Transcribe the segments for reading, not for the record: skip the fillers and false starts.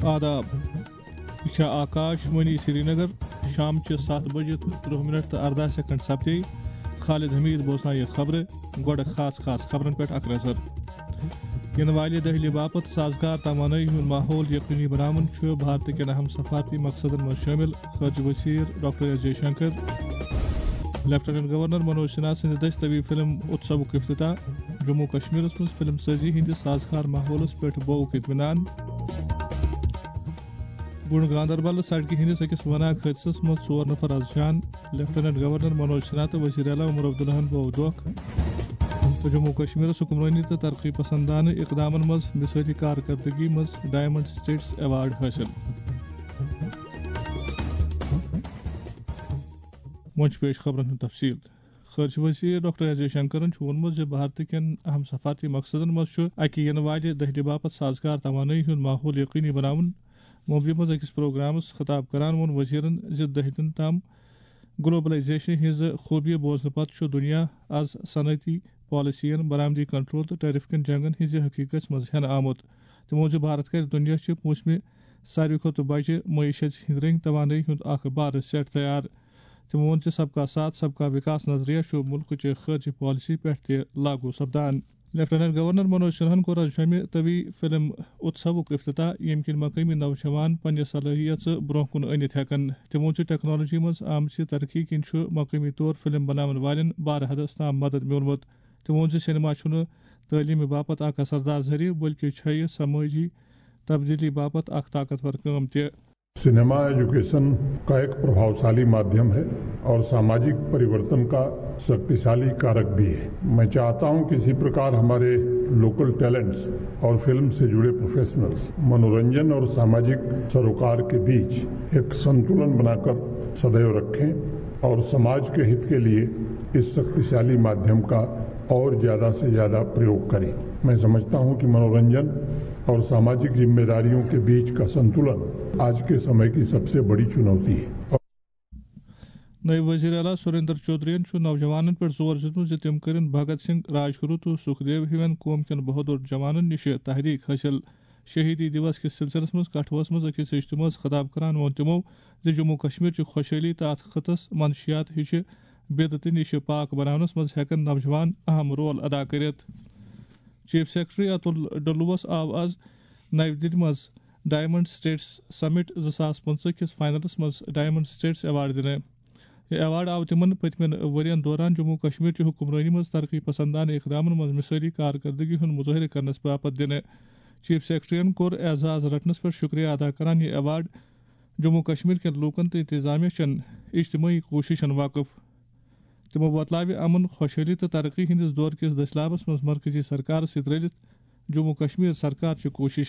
آداب یہ آکاش وانی سری نگر شام 7 بجے 30 تو 18 سیکنڈ سپدے خالد حمید بوزنا یہ خبر گوڑ خاص خبرن پہ اک نظر ین والہ دہلی باپت سازگار توانائی ہند ماحول یقینی بناون بھارت کن اہم سفارتی مقصدن مز شامل خارجہ وزیر doctor S Jaishankar lieutenant governor Manoj Sinha سند دس طوی فلم اتسوک افتتاح جموں کشمیر مز فلم سازی ہندس سازگار ماحولس پہ بوک اطمینان گنڈ گاندربل سڑکہ ہندس اکس وناک حادثس مز 4 نفر از جان لیفٹیننٹ گورنر منوج سنہا تو وزیر اعلیٰ عمر عبداللہ بو دھوکھ تو جموں کشمیر حکمرانی تو ترقی پسندانہ اقدام مز مثالی کارکردگی مز ڈائمنڈ سٹیٹس ایوارڈ حاصل منچ پیش خبرن ہند تفصیل خارجہ وزیر ڈاکٹر ایس جے شنکرن وونمت بھارت کن اہم سفارتی مقصدن مز اکہ ین والہ دہلی باپت سازگار توانائی ہند ماحول یقینی بناون ممبئی مز اکس پروگرامس خطاب کران وون وزیرن دہلین تام گلوبلائزیشن ہز خوبی بوزن پتہ دنیا آز صنعتی پالیسین برآمدی کنٹرول تو ٹیرف کن جنگن ہز حقیقت مز ہین آمت تمو بھارت کر دنیا پوچھمہ ساروی کھت بجہ معیشت ہند رنگ توانائی ہند اخ بار سیٹ تیار تمو وون سب کا ساتھ سب کا وکاس نظریہ ملک چہ خارجہ پالیسی پہ تہ لاگو سپدان لیفٹیننٹ گورنر منوج سنہن کور آز جمع طوی فلم اتسوک افتتاح یم کن مقامی نوجوان پنہ صلاحیت برہ کن انت ہیکن تمو ٹیکنالوجی مز آمچ ترقی کن مقامی طور فلم بناون والن بار حدس تام مدد میولمت تمو سینما تعلیم باپت اخ اثردار ذریعہ بلکہ یہ سماجی تبدیلی باپت اخ طاقتور کام تہ سنیما ایجوکیشن کا ایک پربھاوشالی مادھیم ہے اور ساماجک پریورتن کا شکتیشالی کارک بھی ہے. میں چاہتا ہوں کہ اسی پرکار ہمارے لوکل ٹیلنٹس اور فلم سے جڑے پروفیشنلز منورنجن اور ساماجک سروکار کے بیچ ایک سنتولن بنا کر سدیو رکھیں اور سماج کے ہت کے لیے اس شکتیشالی مادھیم کا اور زیادہ سے زیادہ پریوگ کریں. میں سمجھتا ہوں کہ منورنجن اور ساماجک ذمہ داریوں کے بیچ کا سنتولن آج کے سمے کی سب سے بڑی چنوتی ہے. نئے وزیر اعلیٰ سریندر چودھری نوجوانن پر زور دت تم کرن بھگت سنگھ راجگرو تو سکھدیو ہیوین قوم کن بہادر جوانن نش تحریک حاصل. شہیدی دیوس کس سلسلس مز کٹھوس مز اکس اجتماع خطاب کران وون تمو جموں کشمیر خوشحالی تو ات خطس منشیات ہش بدعت نش پاک بناونس مز ہیکن نوجوان اہم رول ادا کرت. چیف سیکرٹری اتل ڈلوس آو آز نئی دلی مز ڈائمنڈ سٹیٹس سمٹ 2015 کس فائنلس مز ڈائمنڈ سٹیٹس ایوارڈ دن. یہ ایوارڈ آو تمن پتمن ورین دوران جموں کشمیر حکمرانی مز ترقی پسندانہ اقدام مز مثالی کارکردگی ہند مظاہرہ کرنس باپت دن. چیف سیکرٹری کور اعزاز رٹنس پر شکریہ ادا کران یہ ایوارڈ جموں کشمیر کن لوکن تو انتظامیہ چن اجتماعی کوششن واقف. تمو بتلاو امن خوشحالی تو ترقی ہندس دور کس دسلابس مز مرکزی سرکار ست رلت جموں کشمیر سرکار چہ کوشش.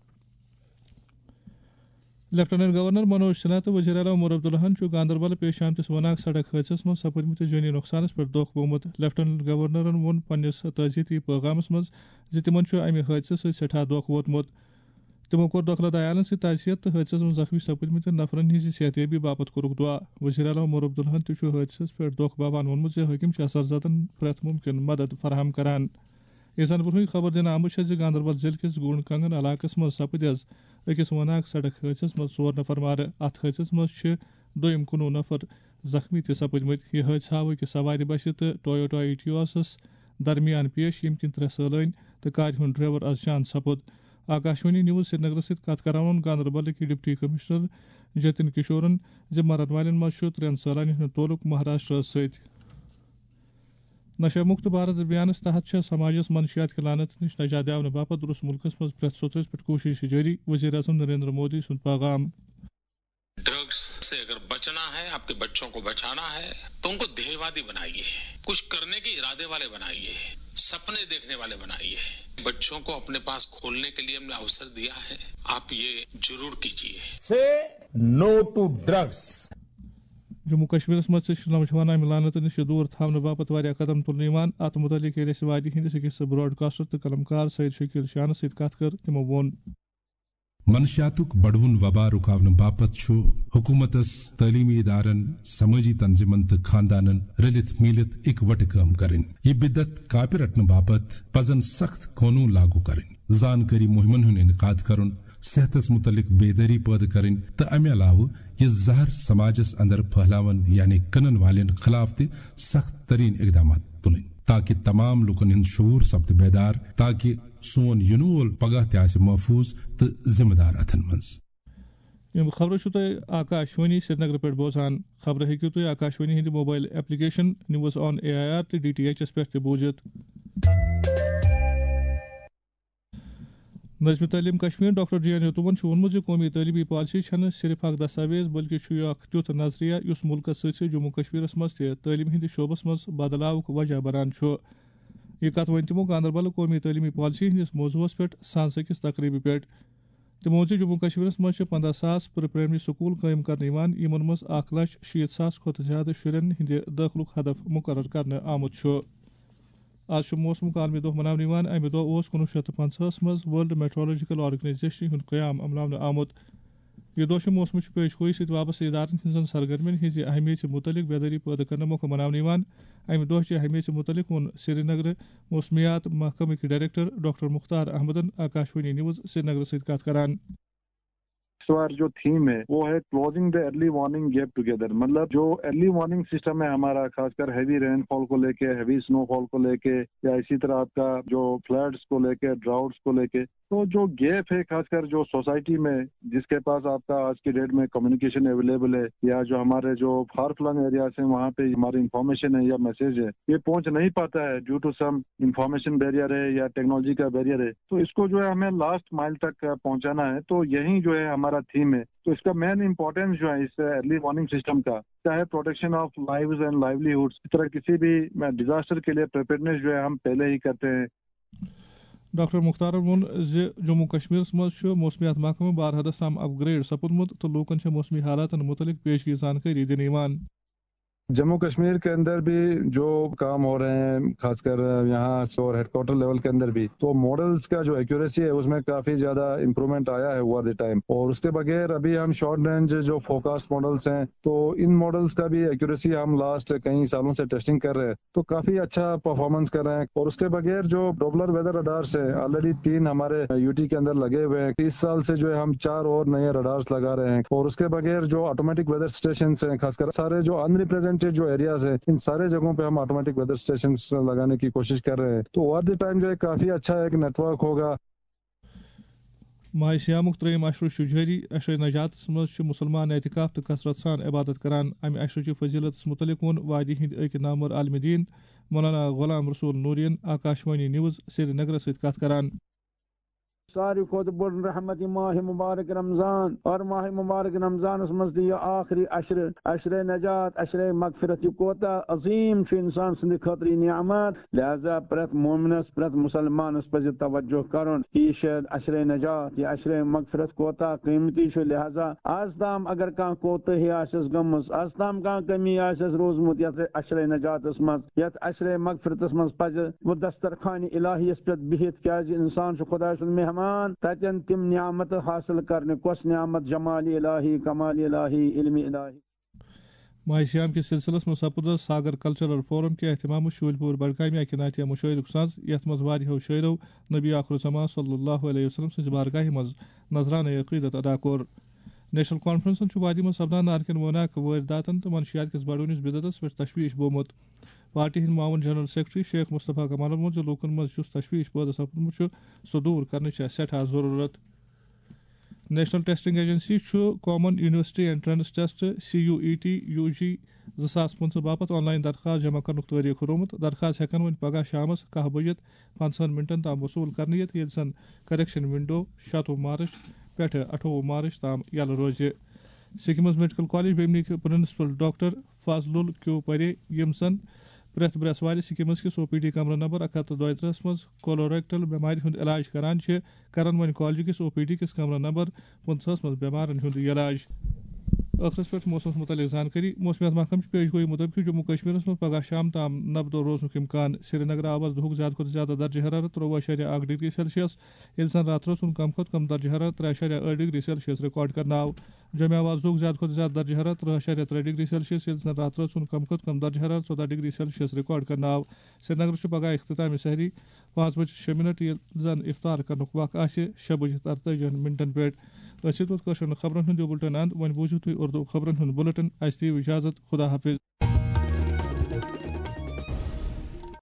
لیفٹیننٹ گورنر منوج سنہا تو وزیر اعلیٰ عمر عبداللہ گاندربل پیش آمتس وناک سڑک حادثس مز سپدمت جانی نقصانس پر دکھ بومت. لیفٹیننٹ گورنرن وون پنس تعزیتی پیغامس مز تمن امہ حادثہ ست سٹھا دکھ ووتمت. تمو کور دکھلد عیالن ست تعزیت تو حادثس مز زخمی سپدمت نفرن ہز صحتیابی باپت کورک دعا. وزیر اعلیٰ عمر عبداللہ تہ حادثس پہ دکھ باپان وونمت حاکم اثرزدن پریت ممکن مدد فراہم کران. یہ زن برہی خبر دن آمت گاندربل ضلع کس گونڈ کنگن علاقس مز سپد اکس وناک سڑک حادثس مز 4 نفر مارہ. ات حادثس مز 19 نفر زخمی تہ سپدمت. یہ حادثہ آو کہ سوار بس تو ٹویوٹا ایٹیوسس درمیان پیش یم کن 3 سالین تو کار ہند ڈرائیور از جان سپد. آکاشوانی نیوز سری نگر ست کت کران گاندربل کی ڈپٹی کمشنر جتن کشورن مرن والن مز 3 سالین ہند تعلق مہاراشٹر ست. نشہ مکت بھارت ابھیانس تحت سماجس منشیات لعنت نش نجات داون باپت درست ملکس مز پریت سوترس پہ کوشش جاری. وزیر اعظم نریندر مودی سند پیغام. ڈرگس سے اگر بچنا ہے، آپ کے بچوں کو بچانا ہے تو ان کو دھیےوادی بنائیے، کچھ کرنے کے ارادے والے بنائیے، سپنے دیکھنے والے بنائیے. بچوں کو اپنے پاس کھولنے کے لیے ہم نے اوسر دیا ہے، آپ یہ ضرور کیجیے. Say no to drugs. Jammu Kashmir مز نوجوان امہ لعنت نش دور تھونہ باپت واریاہ قدم تلنے. ات متعلق یل وادی ہندس اکس براڈ کاسٹر تو قلمکار سید شکیل شاہ ست کت کر تمو وون منشیاتک بڑھون وبا رکاون باپت حکومتس تعلیمی ادارن سماجی تنظیمن تو خاندانن رلت میلت اکوٹ کام کریں. یہ بدت کاپہ رٹنے باپت پزن سخت قانون لاگو کریں. زانکاری مہمن ہند انعقاد کرن، صحتس متعلق بیداری پید کریں تو امہ علاوہ یہ زہر سماجس اندر پھہلاون یعنی کنن والن خلاف تہ سخت ترین اقدامات تلیں تاکہ تمام لکن ہند شعور سپد بیدار تاکہ سون ینہ وول پگہ تہ محفوظ تو ذمہ دار اتھن منز. یم خبر چھو تہ آکاشوانی سری نگر پہ بوزان. خبر ہیکو تھی آکاشوانی ہند mobile application news on AIR تو DTH پہ بوزت. نظم تعلیم کشمیر ڈاکٹر جی یتومن وونمت قومی تعلیمی پالیسی چھنہ صرف اخ دستاویز بلکہ یہ اخ تیوت نظریہ اس ملکس ست جموں کشمیرس مز تہ تعلیم ہند شعبس مز بدلاؤک وجہ بنان. یہ کت ون تمو گاندربل قومی تعلیمی پالیسی ہندس موضوعس پہ سانس أکس تقریبہ پہ. تمو جموں کشمیرس مز 15,000 پرائمری سکول قائم کرنے یمن مز 1,60,000 کھت زیادہ شرین ہند داخلک ہدف مقرر کرنے آمت. آج موسم عالمی دہ مناونہ امہ دہ 1950 مز ورلڈ میٹرولوجیکل آرگنائزیشن ہند قیام عملاونہ آمت. یہ دہ موسم پیش گوئی ست وابستہ ادارن ہزن سرگرمین ہز اہمیت متعلق بیداری پید کرنے موقع مناونہ. امہ دہ اہمیت متعلق وون سری نگر موسمیات محکمہ ڈائریکٹر ڈاکٹر مختار احمدن آکاشوانی نیوز سری نگر ست کت کران. اس بار جو تھیم ہے وہ ہے closing the early warning gap together. مطلب جو ارلی وارننگ سسٹم ہے ہمارا خاص کر ہیوی رین فال کو لے کے, ہیوی سنو فال کو لے کے, یا اسی طرح آپ کا جو فلڈس کو لے کے, ڈراؤٹس کو لے کے, تو جو گیپ ہے خاص کر جو سوسائٹی میں جس کے پاس آپ کا آج کی ڈیٹ میں کمیونیکیشن اویلیبل ہے, یا جو ہمارے جو فار فلنگ ایریاز ہیں وہاں پہ ہماری انفارمیشن ہے یا میسج ہے یہ پہنچ نہیں پاتا ہے due to some information barrier ہے یا ٹیکنالوجی کا بیریئر ہے. تو اس کو جو ہے ہمیں لاسٹ مائل تک پہنچانا ہے. تو یہی جو ہے ہمارا تھیم ہے. تو اس کا مین امپورٹینس جو ہے اس ارلی وارننگ سسٹم کا چاہے protection of lives and livelihoods, اس طرح کسی بھی ڈیزاسٹر کے لیے پریپیئرنیس جو ہے ہم پہلے ہی کرتے ہیں. ڈاکٹر مختار وون جموں کشمیرس مز موسمیات محکمہ بار حدس تام اپ گریڈ سپودمت تو لوکن موسمی حالات متعلق پیشگی زانکاری دن. جموں کشمیر کے اندر بھی جو کام ہو رہے ہیں خاص کر یہاں اور ہیڈ کوارٹر لیول کے اندر بھی, تو ماڈلز کا جو ایکوریسی ہے اس میں کافی زیادہ امپرومنٹ آیا ہے اوور دی ٹائم. اور اس کے بغیر ابھی ہم شارٹ رینج جو فوکاسٹ ماڈلز ہیں تو ان ماڈلز کا بھی ایکوریسی ہم لاسٹ کئی سالوں سے ٹیسٹنگ کر رہے ہیں تو کافی اچھا پرفارمنس کر رہے ہیں. اور اس کے بغیر جو ڈوپلر ویدر رڈارس ہیں آلریڈی 3 ہمارے UT کے اندر لگے ہوئے ہیں. اس سال سے جو ہے ہم 4 اور نئے رڈارس لگا رہے ہیں. اور اس کے بغیر جو آٹومیٹک ویدر اسٹیشنز ہیں خاص کر سارے جو ان ریپرزینٹیڈ جو ایریاز ہیں ان سارے جگہوں پہ ہم آٹومیٹک ویدر اسٹیشنز لگانے کی کوشش کر رہے ہیں. تو اوور دی ٹائم جو ہے کافی اچھا ایک نیٹ ورک ہوگا. ماہ سیامک تریم عشر جاری. عشر نجات مز مسلمان اعتکاف تو کثرت سان عبادت کران. امہ عشر فضیلت متعلق وون وادی ہند اک نامور عالم دین مولانا غلام رسول نورین آکاشوانی نیوز سری نگر ست کت کران. ساری کھت بڑ رحمت ماہ مبارک رمضان اور ماہ مبارک رمضان مز یہ آخری عشر نجات عشر مغفرت یہ کوتا عظیم انسان سند خاطر نعمت. لہذا پرت مومنس پرت مسلمانس پز توجہ کرن یہ عشر نجات یہ عشر مغفرت کوتا قیمتی. لہذا آز تام اگر کان کوتہی آسس گمس آز تام کان کمی آسس روزمت یت عشر نجاتس مز یت عشر مغفرتس مز پز وہ دسترخوان الہیس پہ بہت کیاز انسان خدا سند مہمان تتن تم نعمت حاصل کرنے کس نعمت جمال الہی کمال الہی علم الہی. ماہ سیام کے سلسلس میں سپد ساگر کلچرل فورم کے اہتمام شول پور بڑگام اکناتیہ مشاہدہ ساز یت مز واریہو شاعرو نبی آخر الزمان صلی اللہ علیہ وسلم سز بارگاہ مز نذرانہ عقیدت ادا کور. نیشنل کانفرنسن وادی من سپدان نارکن ووناک وارداتن تو منشیات کس بڑونس بدعتس پہ تشویش بومت. پارٹی ہند معاون جنرل سیکرٹری شیخ مصطفیٰ کمالن وون لوکن مز تشویش پید سپدمت سہ دور کرنے سٹھا ضرورت. National testing agency common university entrance test CUET UG 2015 باپت آن لائن درخواست جمع کرنے تاریخ رومت. درخواست ہیکن ون پگہ شامس 10:50 منٹن تام وصول کرنے یل سن کریکشن ونڈو 7 مارچ پہ 28 مارچ تام یل روز. سکمز میڈیکل کالج بیمنک پرنسپل ڈاکٹر فاضل الکیو پرے یم سن پریت برسوار سکمز کس OPD کمرہ نمبر 132 مز کولوریکٹل بیماری ہند علاج کران ون کالج کس OPD کس کمرہ نمبر 50 مز بیمارن ہند علاج. ٲخرس پٮ۪ٹھ موسمس متعلق زانکاری موسمیات محکمہ پیش گوئی مطابق جموں کشمیر میں پگہ شام تام نبدو روزنک امکان سرینگر آواز دہک زیادہ کھت زیادہ درجہ حرارت 13.1 ڈگری سیلسیس یل زن رات روز کم کھت کم درجہ حرارت 3.8 ڈگری سیلسیس ریکارڈ کرنا آو جمع آواز دہک زیادہ کھت زیادہ درجہ حرارت 13.3 ڈگری سیلسیس یل زن رات روز کم کھت کم درجہ حرارت 14 ڈگری سیلسیس ریکارڈ کرنا آو سرینگر پگہ اختتام سحری 5:06 یل زن افطار کرنک وقت آسہ 6:43 پہ ٲسِو خبرن ہُنٛد بُلٹن اند وۄنۍ بوٗزِو تُہۍ اردو خبرن ہُنٛد بُلٹن اَسہِ دِیِو اِجازت خدا حافظ